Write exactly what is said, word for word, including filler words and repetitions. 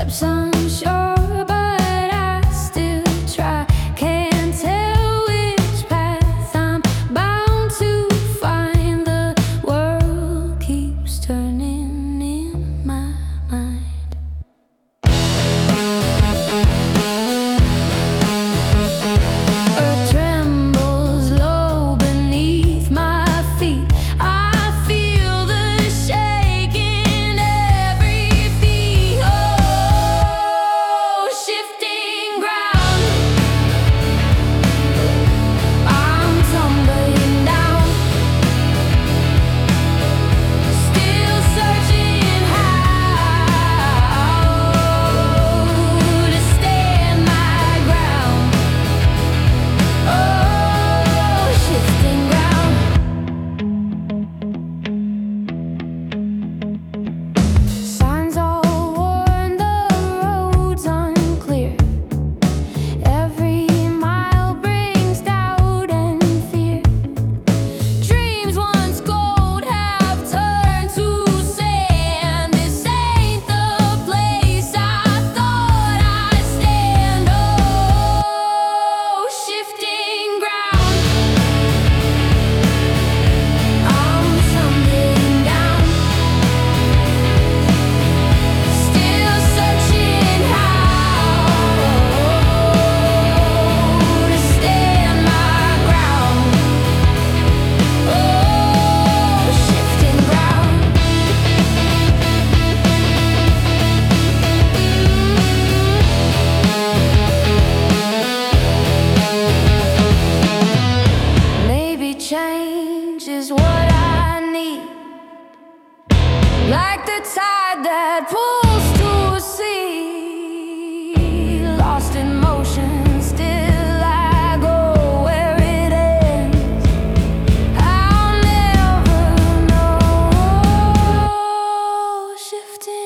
steps unsure, but I still try. Can't tell which path I'm bound to find. The world keeps turning in my mind. Earth trembles low beneath my feet. I feel the shake in every beat. Oh, shifting ground. I'm tumbling down, still searching how to stand my ground. Oh, shifting ground. Signs all worn, the road's unclear. Every mile brings doubt and fear. Dreams once gold have turned to sand. This ain't the place I thought I'd stand. Oh, shifting ground. I'm tumbling down, still searching how to stand my ground. Oh, shifting ground. Maybe change is what I need, like the tide that pulls to a sea. Lost in motion, still I go where it ends. I'll never know. Shifting